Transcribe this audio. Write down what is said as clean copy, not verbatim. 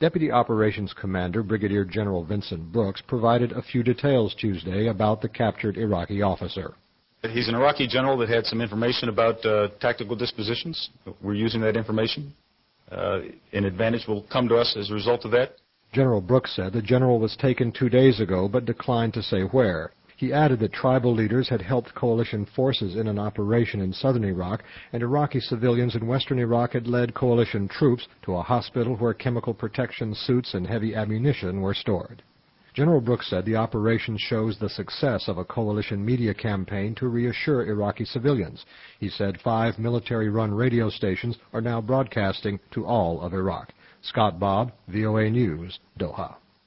Deputy Operations Commander Brigadier General Vincent Brooks provided a few details Tuesday about the captured Iraqi officer. He's an Iraqi general that had some information about tactical dispositions. We're using that information. An advantage will come to us as a result of that. General Brooks said the general was taken 2 days ago but declined to say where. He added that tribal leaders had helped coalition forces in an operation in southern Iraq, and Iraqi civilians in western Iraq had led coalition troops to a hospital where chemical protection suits and heavy ammunition were stored. General Brooks said the operation shows the success of a coalition media campaign to reassure Iraqi civilians. He said 5 military-run radio stations are now broadcasting to all of Iraq. Scott Bobb, VOA News, Doha.